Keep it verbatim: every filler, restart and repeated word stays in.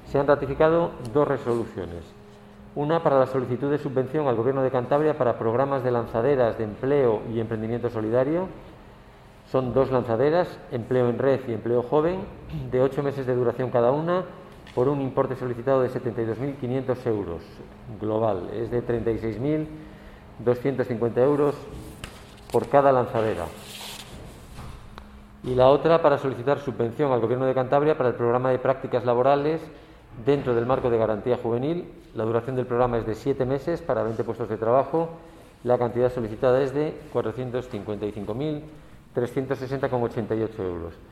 Se han ratificado dos resoluciones. Una para la solicitud de subvención al Gobierno de Cantabria para programas de lanzaderas de empleo y emprendimiento solidario. Son dos lanzaderas, Empleo en Red y Empleo Joven, de ocho meses de duración cada una, por un importe solicitado de setenta y dos mil quinientos euros global. Es de treinta y seis mil doscientos cincuenta euros por cada lanzadera. Y la otra para solicitar subvención al Gobierno de Cantabria para el programa de prácticas laborales dentro del marco de garantía juvenil. La duración del programa es de siete meses para veinte puestos de trabajo. La cantidad solicitada es de cuatrocientos cincuenta y cinco mil trescientos sesenta coma ochenta y ocho euros.